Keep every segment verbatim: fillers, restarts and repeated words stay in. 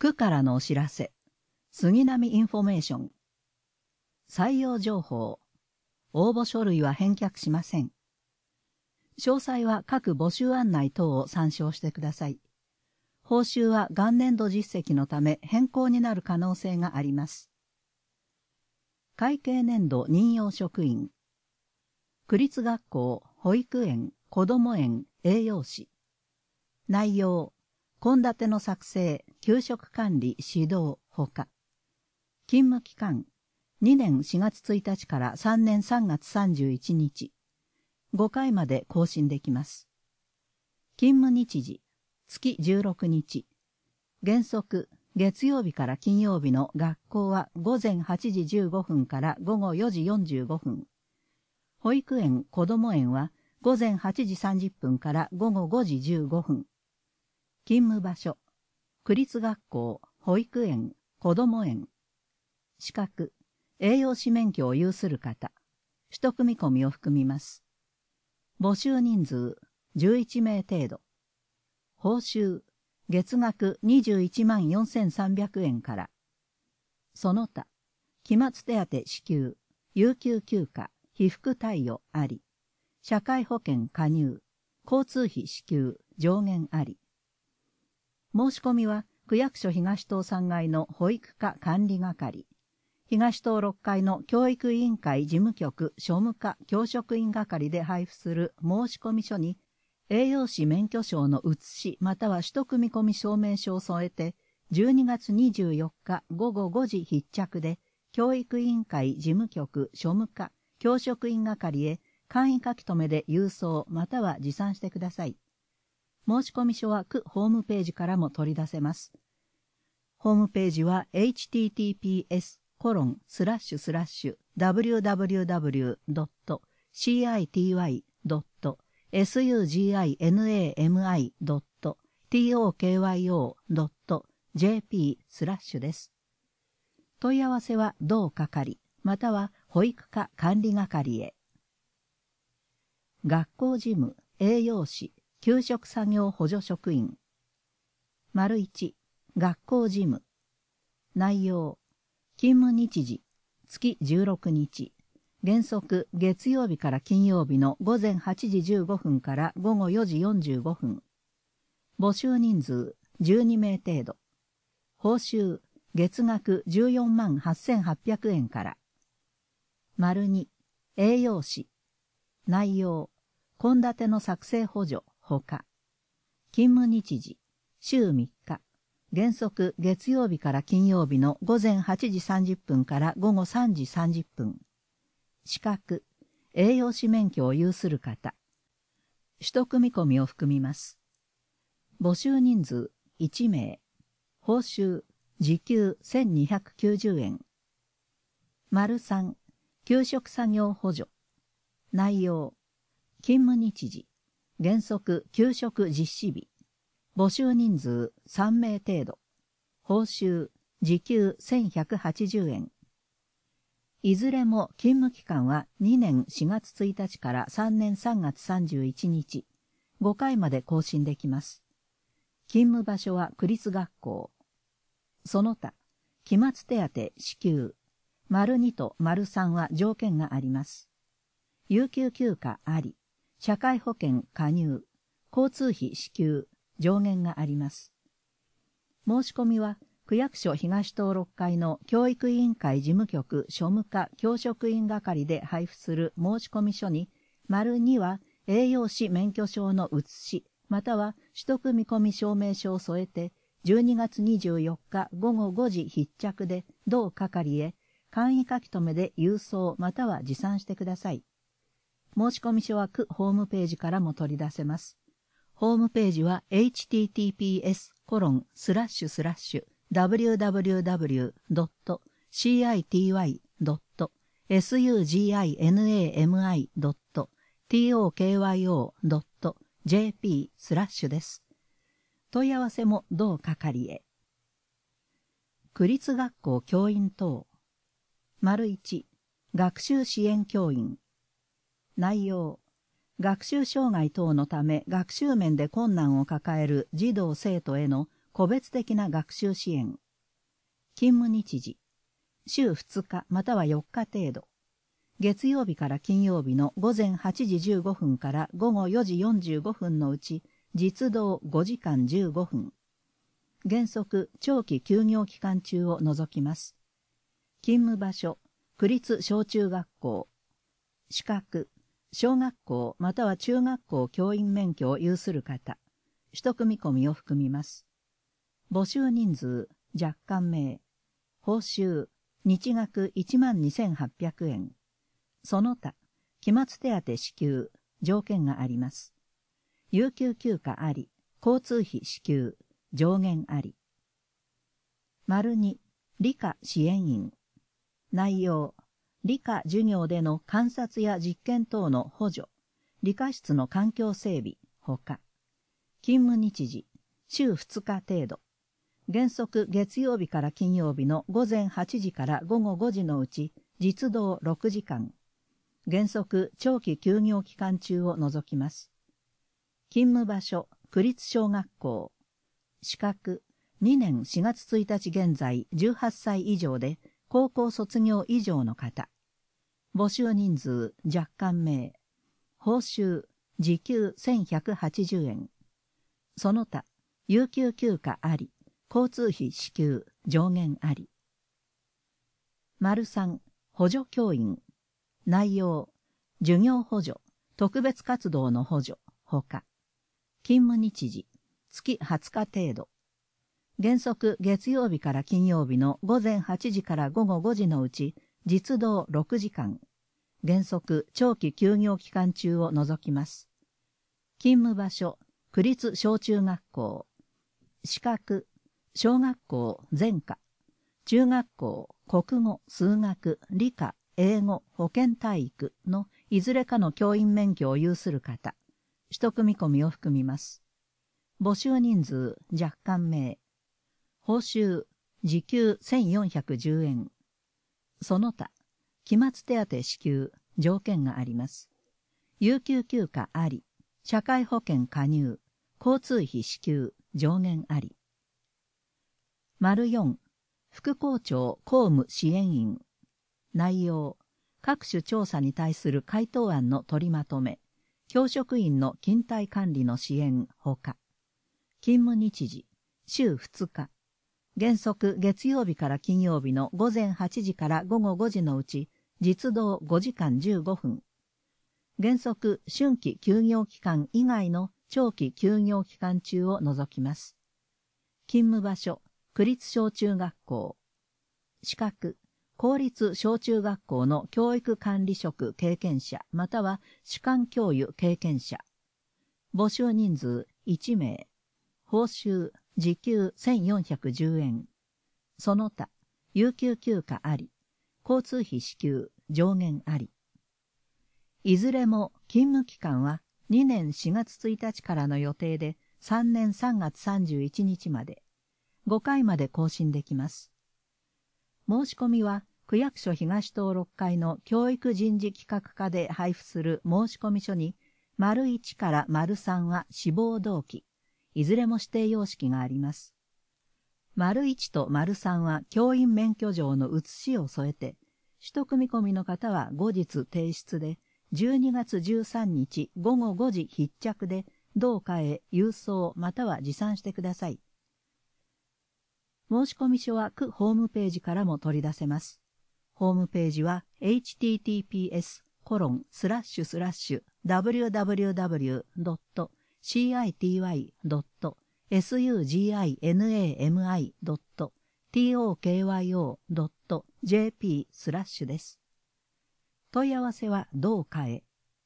区からのお知らせ。杉並インフォメーション。採用情報。応募書類は返却しません。詳細は各募集案内等を参照してください。報酬は元年度実績のため変更になる可能性があります。会計年度任用職員。区立学校、保育園、こども園、栄養士。内容、献立の作成、給食管理、指導、ほか。勤務期間、にねんしがつついたちからさんねんさんがつさんじゅういちにち。ごかいまで更新できます。勤務日時、月じゅうろくにち。原則、月曜日から金曜日の学校はごぜんはちじじゅうごふんからごごよじよんじゅうごふん。保育園、こども園はごぜんはちじさんじゅっぷんからごごごじじゅうごふん。勤務場所、区立学校、保育園、こども園。資格、栄養士免許を有する方。取得見込みを含みます。募集人数、じゅういちめい程度。報酬、月額にじゅういちまんよんせんさんびゃくえんから。その他、期末手当支給、有給休暇、被服貸与あり。社会保険加入、交通費支給、上限あり。申し込みは、区役所東棟さんがいの保育課管理係、東棟ろっかいの教育委員会事務局庶務課教職員係で配布する申込書に、栄養士免許証の写しまたは取得見込み証明書を添えて、じゅうにがつにじゅうよっかごごごじ必着で、教育委員会事務局庶務課教職員係へ簡易書き留めで郵送または持参してください。申込書は区ホームページからも取り出せます。ホームページは エイチティーティーピーエスコロンスラッシュスラッシュダブリューダブリューダブリュードットシーアイティーワイドットエスユージーアイエヌエーエムアイドットティーオーケーワイオードットジェーピースラッシュです。問い合わせは同係または保育課管理係へ。学校事務、栄養士、給食作業補助職員。丸いち、学校事務。内容、勤務日時、月じゅうろくにち。原則、月曜日から金曜日のごぜんはちじじゅうごふんからごごよじよんじゅうごふん。募集人数、じゅうにめい程度。報酬、月額じゅうよんまんはっせんはっぴゃくえんから。丸に、栄養士。内容、献立の作成補助、ほか。勤務日時、週みっか。原則、月曜日から金曜日のごぜんはちじさんじゅっぷんからごごさんじさんじゅっぷん。資格、栄養士免許を有する方。取得見込みを含みます。募集人数、いちめい。報酬、時給せんにひゃくきゅうじゅうえん。丸さん、給食作業補助。内容、勤務日時、原則給食実施日。募集人数さんめい程度。報酬、時給せんひゃくはちじゅうえん。いずれも勤務期間はにねんしがつついたちからさんねんさんがつさんじゅういちにち。ごかいまで更新できます。勤務場所は区立学校。その他、期末手当支給。丸にと丸さんは条件があります。有給休暇あり。社会保険加入。交通費支給。上限があります。申し込みは、区役所東棟ろっかいの教育委員会事務局庶務課教職員係で配布する申込書に、丸には栄養士免許証の写し、または取得見込み証明書を添えて、じゅうにがつにじゅうよっかごごごじ必着で同係へ、簡易書き留めで郵送または持参してください。申込書は区ホームページからも取り出せます。ホームページは エイチティーティーピーエスコロンスラッシュスラッシュダブリューダブリューダブリュードットシーアイティーワイドットエスユージーアイエヌエーエムアイドットティーオーケーワイオードットジェーピースラッシュです。問い合わせも同係へ。区立学校教員等。丸いち、学習支援教員。内容、学習障害等のため学習面で困難を抱える児童生徒への個別的な学習支援。勤務日時、週ふつかまたはよっか程度。月曜日から金曜日の午前はちじじゅうごふんから午後よじよんじゅうごふんのうち、実働ごじかんじゅうごふん。原則、長期休業期間中を除きます。勤務場所、区立小中学校。資格、小学校または中学校教員免許を有する方。取得見込みを含みます。募集人数、若干名。報酬、日額いちまんにせんはっぴゃくえん。その他、期末手当支給、条件があります。有給休暇あり、交通費支給、上限あり。丸に、理科支援員。内容、理科授業での観察や実験等の補助、理科室の環境整備、ほか。勤務日時、週ふつか程度。原則月曜日から金曜日の午前はちじから午後ごじのうち、実働ろくじかん。原則長期休業期間中を除きます。勤務場所、区立小学校。資格、にねんしがつついたち現在じゅうはっさい以上で高校卒業以上の方。募集人数、若干名。報酬、時給せんひゃくはちじゅうえん。その他、有給休暇あり、交通費支給、上限あり。丸さん、補助教員。内容、授業補助、特別活動の補助、ほか。勤務日時、月はつか程度。原則月曜日から金曜日の午前はちじから午後ごじのうち、実働ろくじかん。原則長期休業期間中を除きます。勤務場所、区立小中学校。資格、小学校全科。中学校、国語、数学、理科、英語、保健体育のいずれかの教員免許を有する方。取得見込みを含みます。募集人数、若干名。報酬、時給せんよんひゃくじゅうえん。その他、期末手当支給、条件があります。有給休暇あり、社会保険加入、交通費支給、上限あり。丸よん、副校長公務支援員。内容、各種調査に対する回答案の取りまとめ、教職員の勤怠管理の支援ほか。勤務日時、週ふつか。原則月曜日から金曜日の午前はちじから午後ごじのうち、実働ごじかんじゅうごふん。原則春季休業期間以外の長期休業期間中を除きます。勤務場所、区立小中学校。資格、公立小中学校の教育管理職経験者または主幹教諭経験者。募集人数いち名。報酬、時給せんよんひゃくじゅうえん。その他、有給休暇あり、交通費支給、上限あり。いずれも勤務期間はにねんしがつついたちからの予定でさんねんさんがつさんじゅういちにちまで、ごかいまで更新できます。申し込みは区役所東東ろっかいの教育人事企画課で配布する申込書に、丸いちから丸さんは志望動機、いずれも指定様式があります。丸いちと丸さんは教員免許状の写しを添えて、取得見込みの方は後日提出で、じゅうにがつじゅうさんにちごごごじ必着で、同課へ郵送または持参してください。申込書は区ホームページからも取り出せます。ホームページは エイチティーティーピーエスコロンスラッシュスラッシュダブリューダブリューダブリュードットシーアイティーワイドットエスユージーアイエヌエーエムアイドットティーオーケーワイオードットジェーピースラッシュです。問い合わせは同課へ。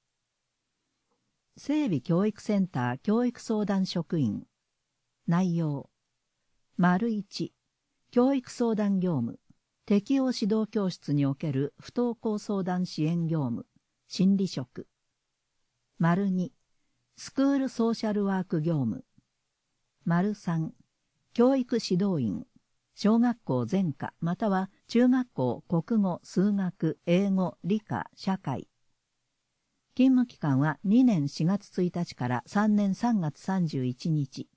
整備教育センター教育相談職員。内容。丸いち、教育相談業務、適応指導教室における不登校相談支援業務、心理職。丸に、スクールソーシャルワーク業務。丸さん、教育指導員、小学校全科または中学校国語、数学、英語、理科、社会。勤務期間はにねんしがつついたちからさんねんさんがつさんじゅういちにち。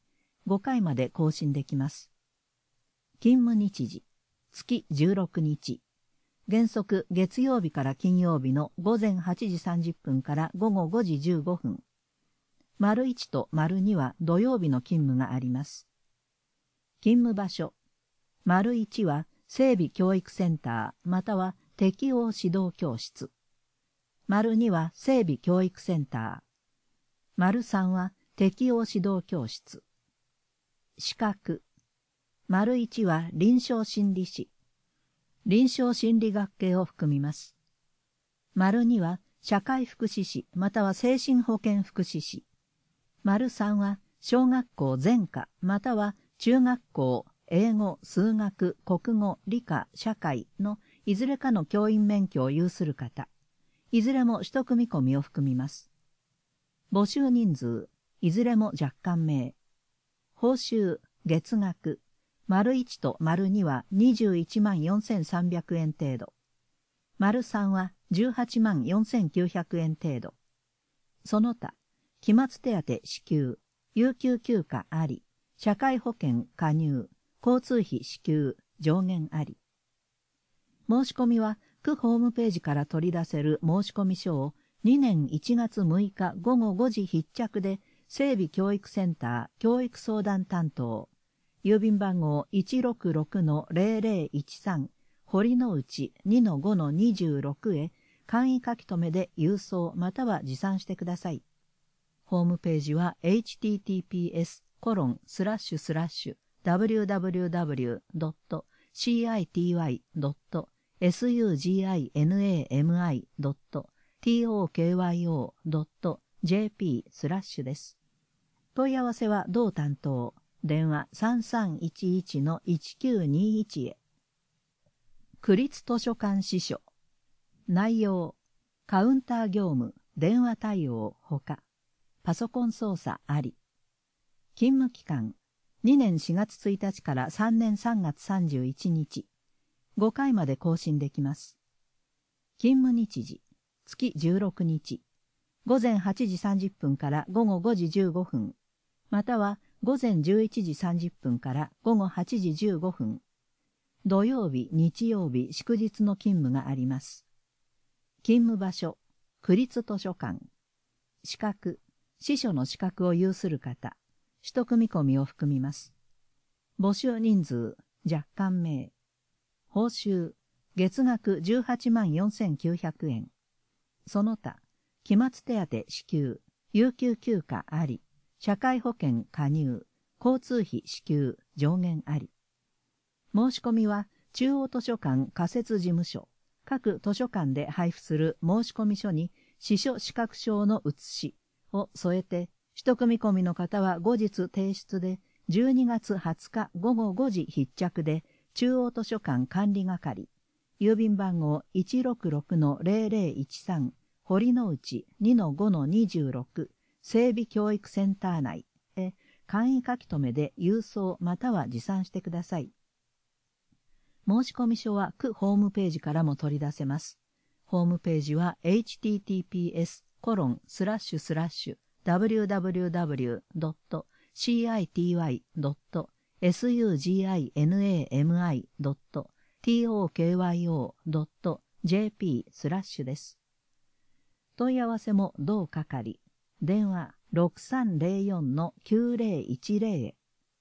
ごかいまで更新できます。勤務日時、月じゅうろくにち。原則月曜日から金曜日のごぜんはちじさんじゅっぷんからごごごじじゅうごふん。丸いちと丸には土曜日の勤務があります。勤務場所。丸いちは整備教育センターまたは適応指導教室。丸には整備教育センター。丸さんは適応指導教室。資格。丸いちは臨床心理士。臨床心理学系を含みます。丸には社会福祉士または精神保健福祉士。丸さんは小学校全科または中学校英語、数学、国語、理科、社会のいずれかの教員免許を有する方。いずれも取得見込みを含みます。募集人数、いずれも若干名。報酬、月額。丸いちと丸にはにじゅういちまんよんせんさんびゃくえん程度。丸さんはじゅうはちまんよんせんきゅうひゃくえん程度。その他、期末手当支給、有給休暇あり、社会保険加入、交通費支給、上限あり。申し込みは、区ホームページから取り出せる申込書をにねんいちがつむいかごごごじ必着で、整備教育センター教育相談担当、郵便番号 いちろくろくのぜろぜろいちさん 堀之内 にのごのにじゅうろく へ簡易書き留めで郵送または持参してください。ホームページは エイチティーティーピーエスコロンスラッシュスラッシュダブリューダブリューダブリュードットシーアイティーワイドットエスユージーアイエヌエーエムアイドットトーキョードットジェーピー スラッシュです。問い合わせは同担当。電話 さんさんいちいちのいちきゅうにいち へ。区立図書館司書。内容、カウンター業務、電話対応ほか、パソコン操作あり。勤務期間、にねんしがつついたちからさんねんさんがつさんじゅういちにち。ごかいまで更新できます。勤務日時、月じゅうろくにち。ごぜんはちじさんじゅっぷんからごごごじじゅうごふん。または、ごぜんじゅういちじさんじゅっぷんからごごはちじじゅうごふん。土曜日、日曜日、祝日の勤務があります。勤務場所、区立図書館。資格、司書の資格を有する方。取得見込みを含みます。募集人数、若干名。報酬、月額じゅうはちまんよんせんきゅうひゃくえん。その他、期末手当支給、有給休暇あり。社会保険加入、交通費支給、上限あり。申し込みは、中央図書館仮設事務所、各図書館で配布する申込書に、司書資格証の写しを添えて、取得見込みの方は後日提出で、じゅうにがつはつかごごごじ必着で、中央図書館管理係、郵便番号 いちろくろくのぜろぜろいちさん 堀之内 にのごのにじゅうろく、整備教育センター内へ簡易書き留めで郵送または持参してください。申込書は区ホームページからも取り出せます。ホームページは エイチティーティーピーエスコロンスラッシュスラッシュダブリューダブリューダブリュードットシーアイティーワイドットエスユージーアイエヌエーエムアイドットトーキョードットジェーピー スラッシュです。問い合わせも同係。電話 ろくさんぜろよんのきゅうぜろいちぜろ へ。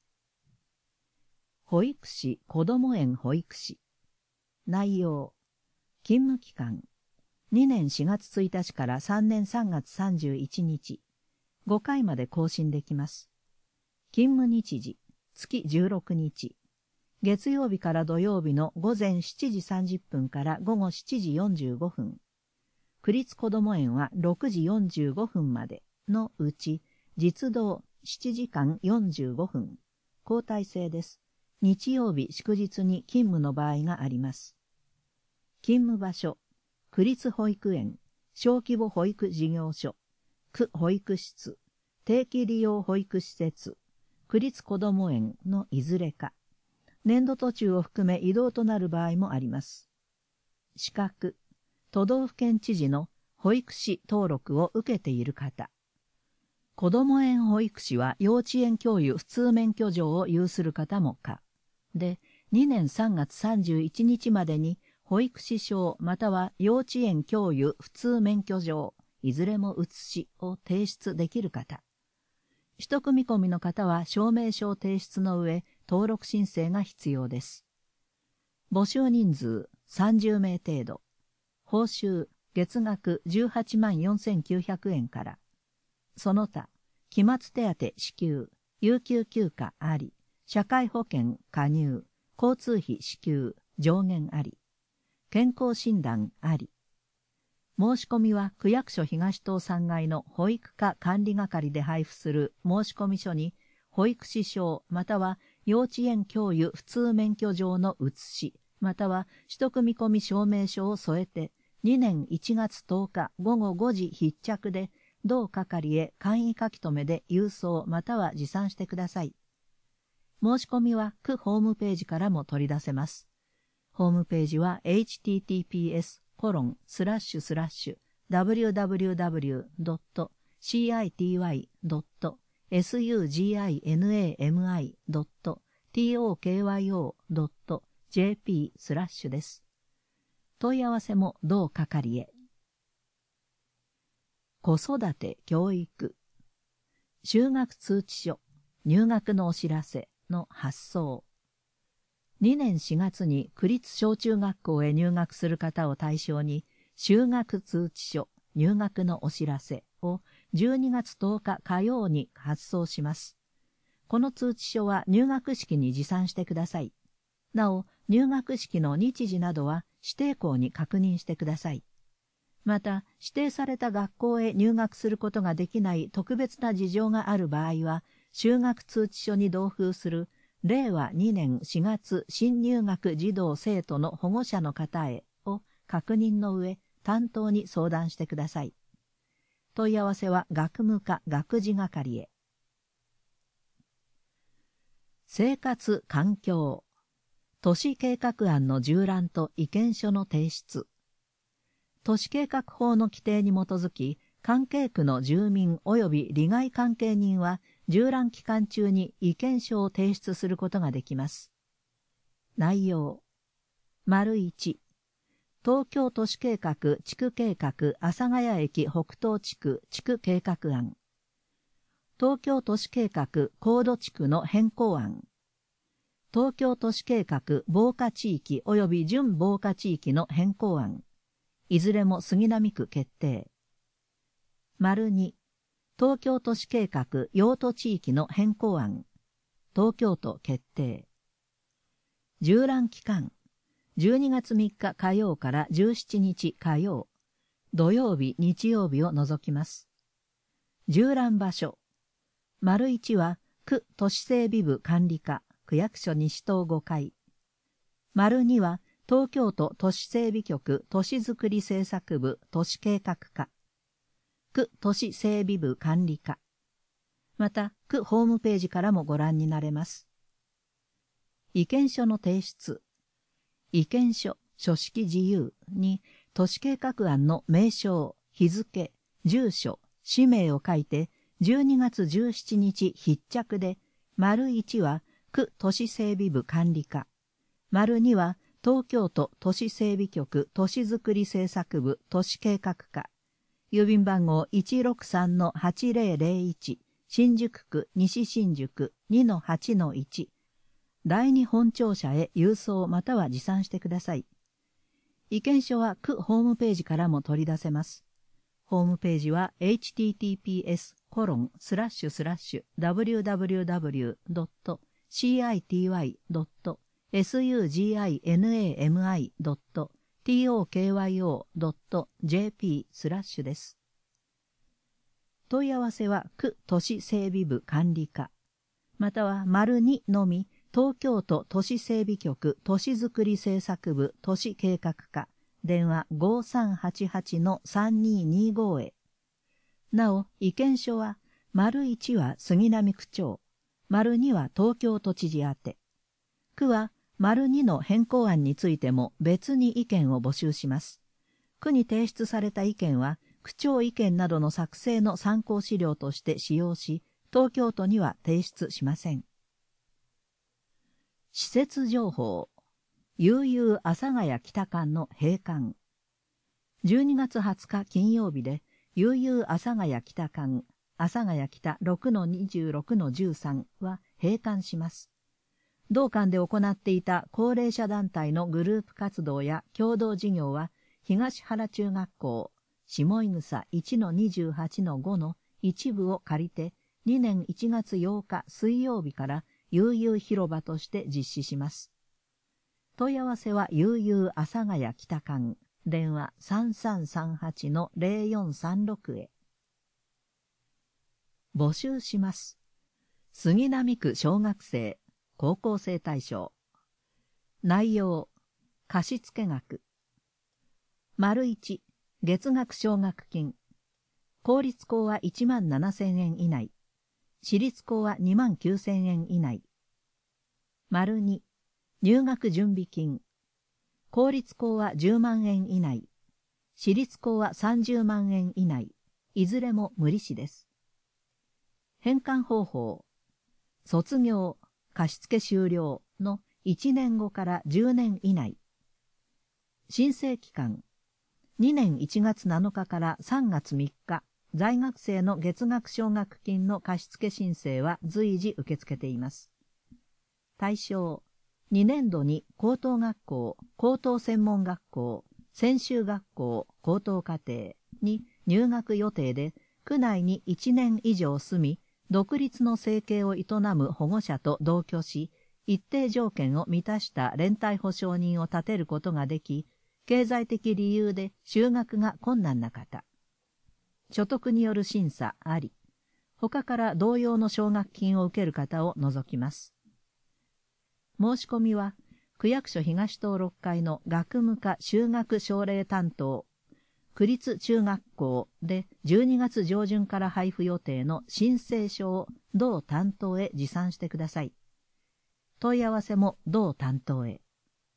保育士こども園保育士。内容、勤務期間、にねんしがつついたちからさんねんさんがつさんじゅういちにち。ごかいまで更新できます。勤務日時、月じゅうろくにち。月曜日から土曜日のごぜんしちじさんじゅっぷんからごごしちじよんじゅうごふん。区立こども園はろくじよんじゅうごふんまでのうち、実働しちじかんよんじゅうごふん。交代制です。日曜日祝日に勤務の場合があります。勤務場所、区立保育園、小規模保育事業所、区保育室、定期利用保育施設、区立こども園のいずれか。年度途中を含め移動となる場合もあります。資格、都道府県知事の保育士登録を受けている方。 子ども園保育士は幼稚園教諭普通免許状を有する方も可。で、にねんさんがつさんじゅういちにちまでに保育士証または幼稚園教諭普通免許状、いずれも写しを提出できる方。取得見込みの方は証明書を提出の上、登録申請が必要です。募集人数さんじゅうめい程度。報酬月額じゅうはちまんよんせんきゅうひゃくえんから。その他、期末手当支給、有給休暇あり、社会保険加入、交通費支給、上限あり、健康診断あり。申し込みは区役所東棟さんがいの保育課管理係で配布する申込書に、保育士証または幼稚園教諭普通免許状の写し、または取得見込み証明書を添えて、にねんいちがつとおかごごごじ必着で、同係へ簡易書留で郵送または持参してください。申し込みは区ホームページからも取り出せます。ホームページは エイチティーティーピーエスコロンスラッシュスラッシュダブリューダブリューダブリュードットシーアイティーワイドットエスユージーアイエヌエーエムアイドットティーオーケーワイオードットジェーピースラッシュです。問い合わせも同係へ。子育て教育就学通知書入学のお知らせの発送。にねんしがつに区立小中学校へ入学する方を対象に就学通知書入学のお知らせをじゅうにがつとおか火曜に発送します。この通知書は入学式に持参してください。なお、入学式の日時などは指定校に確認してください。また、指定された学校へ入学することができない特別な事情がある場合は、就学通知書に同封するれいわにねんしがつ新入学児童生徒の保護者の方へを確認の上、担当に相談してください。問い合わせは学務課学事係へ。生活環境都市計画案の縦覧と意見書の提出。都市計画法の規定に基づき、関係区の住民及び利害関係人は、縦覧期間中に意見書を提出することができます。内容。丸いち、東京都市計画地区計画阿佐ヶ谷駅北東地区地区計画案。東京都市計画高度地区の変更案。東京都市計画防火地域及び準防火地域の変更案。いずれも杉並区決定。丸に、東京都市計画用途地域の変更案。東京都決定。縦覧期間。じゅうにがつみっか火曜からじゅうしちにち火曜。土曜日、日曜日を除きます。縦覧場所。丸いちは、区都市整備部管理課、区役所西棟ごかい。丸には、東京都都市整備局都市づくり政策部都市計画課、区都市整備部管理課、また区ホームページからもご覧になれます。意見書の提出。意見書、書式自由に都市計画案の名称、日付、住所、氏名を書いてじゅうにがつじゅうしちにち必着で、丸いちは区都市整備部管理課、丸には東京都都市整備局都市づくり政策部都市計画課、郵便番号 いちろくさんのはちぜろぜろいち、新宿区西新宿 にのはちのいち、第二本庁舎へ郵送または持参してください。意見書は区ホームページからも取り出せます。ホームページは エイチティーティーピーエスコロンスラッシュスラッシュダブリューダブリューダブリュードットシーアイティーワイドットエスユージーアイエヌエーエムアイドットティーオーケーワイオードットジェーピースラッシュです。問い合わせは区都市整備部管理課、または丸にのみ東京都都市整備局都市づくり政策部都市計画課、電話 ごさんはちはちのさんにーにーご へ。なお、意見書は丸いちは杉並区長、丸には東京都知事宛て。区は丸にの変更案についても別に意見を募集します。区に提出された意見は区長意見などの作成の参考資料として使用し、東京都には提出しません。施設情報。悠々阿佐ヶ谷北間の閉館。じゅうにがつはつか金曜日で、悠々阿佐ヶ谷北間、阿佐ヶ谷北 ろくのにじゅうろくのじゅうさん は閉館します。同館で行っていた高齢者団体のグループ活動や共同事業は、東原中学校、下井草 いちのにじゅうはちのご の一部を借りて、にねんいちがつようか水曜日から悠々広場として実施します。問い合わせは悠々阿佐ヶ谷北間、電話 さんさんさんはちのぜろよんさんろく へ。募集します。杉並区小学生、高校生対象。内容、貸付額。丸一、月額奨学金。公立校はいちまんななせんえん以内。私立校はにまんきゅうせんえん以内。丸二、入学準備金。公立校はじゅうまんえん以内。私立校はさんじゅうまんえん以内。いずれも無利子です。返還方法。卒業、貸付終了のいちねんごからじゅうねん以内。申請期間。にねんいちがつなのかからさんがつみっか。在学生の月額奨学金の貸付申請は随時受け付けています。対象、にねんどに高等学校、高等専門学校、専修学校、高等課程に入学予定で、区内にいちねん以上住み、独立の生計を営む保護者と同居し、一定条件を満たした連帯保証人を立てることができ、経済的理由で就学が困難な方。所得による審査あり、他から同様の奨学金を受ける方を除きます。申し込みは、区役所東東ろっかいの学務課就学奨励担当、区立中学校でじゅうにがつじょうじゅんから配布予定の申請書を同担当へ持参してください。問い合わせも同担当へ。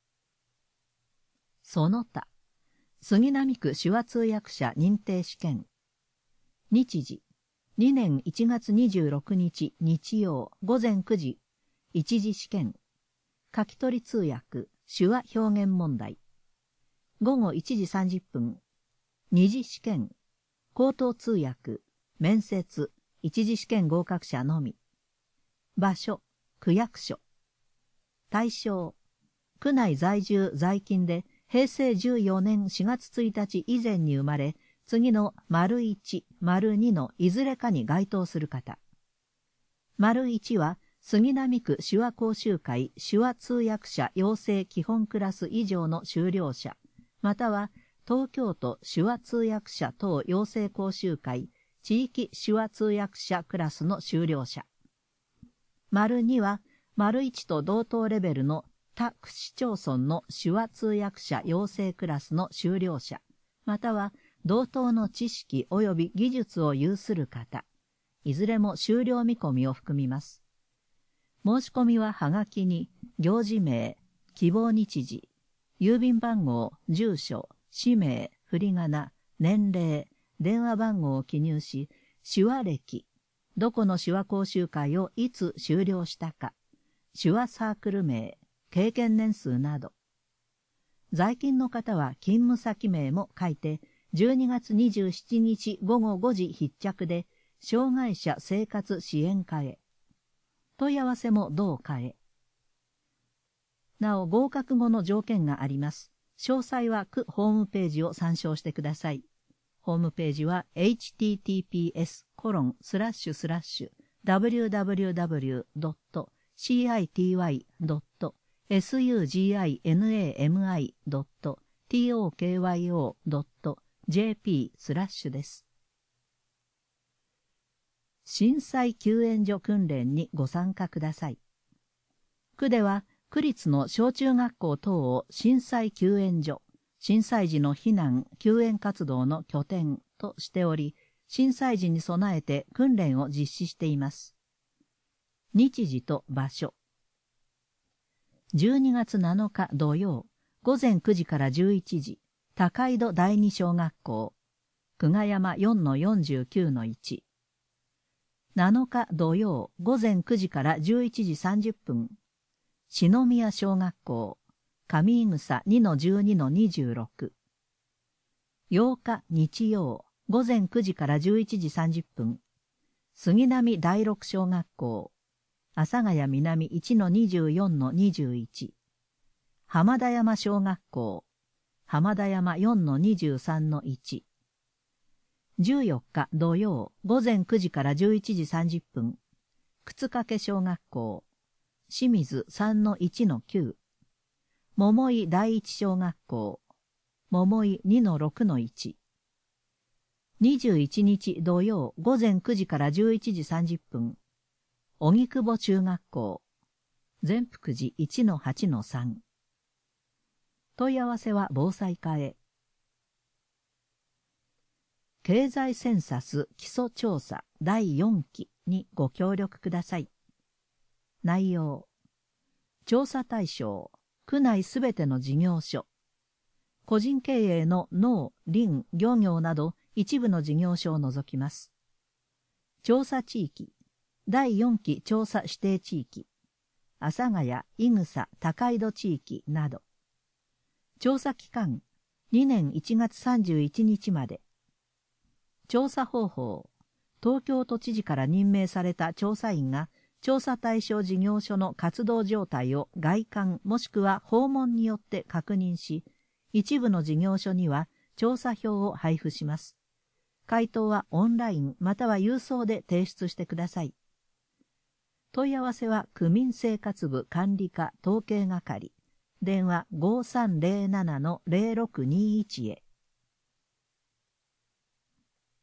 その他、杉並区手話通訳者認定試験。日時、にねんいちがつにじゅうろくにち日曜ごぜんくじ、一次試験。書き取り通訳、手話表現問題。ごごいちじさんじゅっぷん。二次試験。口頭通訳、面接、一次試験合格者のみ。場所、区役所。対象、区内在住在勤でへいせいじゅうよねんしがつついたち以前に生まれ、次の丸一、丸二のいずれかに該当する方。丸一は、杉並区手話講習会手話通訳者養成基本クラス以上の修了者、または東京都手話通訳者等養成講習会地域手話通訳者クラスの修了者。丸二は、丸一と同等レベルの他区市町村の手話通訳者養成クラスの修了者、または同等の知識及び技術を有する方、いずれも修了見込みを含みます。申し込みははがきに、行事名、希望日時、郵便番号、住所、氏名、振り仮名、年齢、電話番号を記入し、手話歴、どこの手話講習会をいつ修了したか、手話サークル名、経験年数など。在勤の方は勤務先名も書いて、じゅうにがつにじゅうしちにちごごごじ必着で、障害者生活支援課へ。問い合わせも同課へ。なお、合格後の条件があります。詳細は区ホームページを参照してください。ホームページは エイチティーティーピーエスコロンスラッシュスラッシュダブリューダブリューダブリュードットシーアイティーワイドットエスユージーアイエヌエーエムアイドットティーオーケーワイオードットジェーピースラッシュです。震災救援所訓練にご参加ください。区では、区立の小中学校等を震災救援所、震災時の避難・救援活動の拠点としており、震災時に備えて訓練を実施しています。日時と場所。じゅうにがつなのか土曜、ごぜんくじからじゅういちじ、高井戸第二小学校。 久我山 よんのよんじゅうきゅうのいち。なのか土曜午前くじからじゅういちじさんじゅっぷん、篠宮小学校、上井草 にのじゅうにのにじゅうろく。ようか日曜午前くじからじゅういちじさんじゅっぷん、杉並第六小学校、阿佐ヶ谷南 いちのにじゅうよんのにじゅういち。浜田山小学校、浜田山 よんのにじゅうさんのいち。じゅうよっか土曜午前くじからじゅういちじさんじゅっぷん、靴掛小学校、清水 さんのいちのきゅう。桃井第一小学校、桃井 にのろくのいち。にじゅういちにち土曜午前くじからじゅういちじさんじゅっぷん、荻窪中学校、善福寺 いちのはちのさん。問い合わせは防災課へ。経済センサス基礎調査だいよんきにご協力ください。内容。調査対象、区内すべての事業所。個人経営の農、林、漁業など一部の事業所を除きます。調査地域、だいよんき調査指定地域、阿佐ヶ谷、伊草、高井戸地域など。調査期間、にねんいちがつさんじゅういちにちまで。調査方法、東京都知事から任命された調査員が調査対象事業所の活動状態を外観もしくは訪問によって確認し、一部の事業所には調査票を配布します。回答はオンラインまたは郵送で提出してください。問い合わせは区民生活部管理課統計係、電話 ごさんぜろななのぜろろくにいち へ。